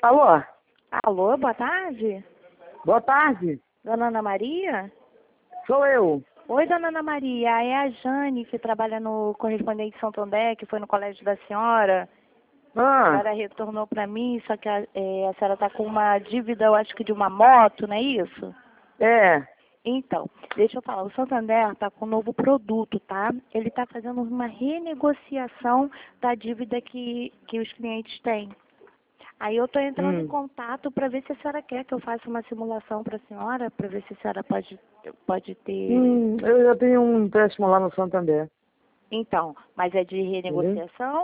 Alô? Alô, boa tarde. Boa tarde. Dona Ana Maria? Sou eu. Oi, Dona Ana Maria. É a Jane, que trabalha no Correspondente Santo André, que foi no colégio da senhora. A Ah, senhora retornou para mim, só que a senhora está com uma dívida, eu acho que de uma moto, não é isso? é. Então, deixa eu falar, o Santander está com um novo produto, tá? Ele está fazendo uma renegociação da dívida que os clientes têm. Aí eu estou entrando em Hum. contato para ver se a senhora quer que eu faça uma simulação para a senhora, para ver se a senhora pode ter... Eu já tenho um empréstimo lá no Santander. Então, mas é de Entendeu? renegociação?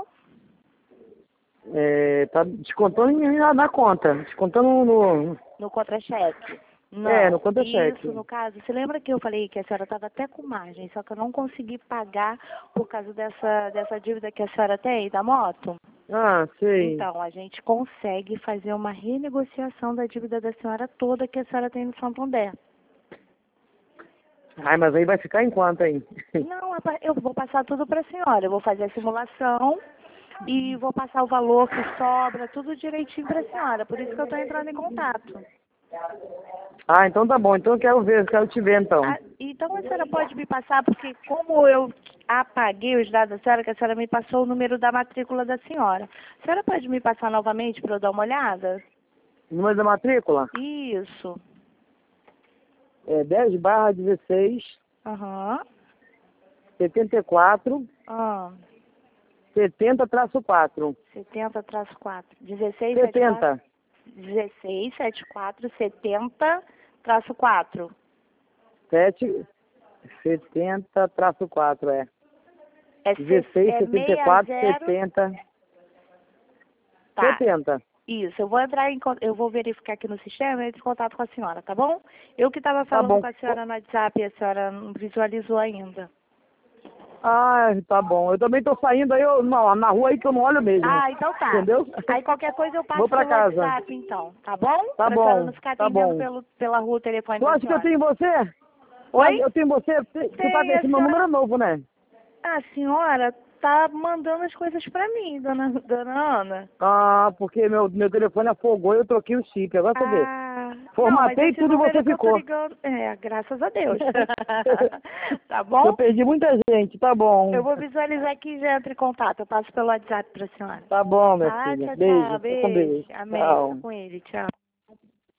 Tá descontando na conta. Descontando no. No contra-cheque? No Não, conta-cheque. isso no caso, você lembra que eu falei que a senhora estava até com margem, só que eu não consegui pagar por causa dessa dívida que a senhora tem da moto? Ah, sei. Então, a gente consegue fazer uma renegociação da dívida da senhora toda que a senhora tem no Santander. Ai, mas aí vai ficar em quanto, hein? Não, eu vou passar tudo para a senhora. Eu vou fazer a simulação e vou passar o valor que sobra, tudo direitinho para a senhora. Por isso que eu estou entrando em contato. Ah, então tá bom. Então eu quero te ver então. Ah, então a senhora pode me passar, porque como eu apaguei os dados da senhora, que a senhora me passou o número da matrícula da senhora. A senhora pode me passar novamente para eu dar uma olhada? Número da matrícula? Isso. É 10/16 Aham. 74 Ah, 70-4. 70-4. 16, 70. 16, 74, 70-4. 70-4, é. É, 16, 74, 60. 70. Tá. 70. Isso, eu vou verificar aqui no sistema e entro em contato com a senhora, tá bom? Eu que estava Tá falando bom. com a senhora no WhatsApp e a senhora não visualizou ainda. Ah, tá bom. Eu também tô saindo aí na rua aí que eu não olho mesmo. Ah, então tá. Entendeu? Aí qualquer coisa eu Vou passo pra pelo casa. WhatsApp, então, tá bom? Tá Pra senhora não bom, ficar tá atendendo bom. pela rua o telefone Tu da acha que eu senhora. tenho você? Oi? Eu tenho você? Tu tá com Tem, a esse meu senhora... número novo, né? A senhora tá mandando as coisas pra mim, dona Ana. Ah, porque meu telefone afogou e eu troquei o chip. Agora você vê. Ah, não, mas Formatei esse tudo e você número que eu tô ficou. ligando, graças a Deus. Tá Eu bom? perdi muita gente, tá Eu bom. vou visualizar aqui e já entro em contato. Eu passo pelo WhatsApp pra senhora. Tá bom, minha Tá, filha. tchau, Beijo. tchau. Fica com Beijo. Deus. Amém. Fica Tchau. com ele. Tchau.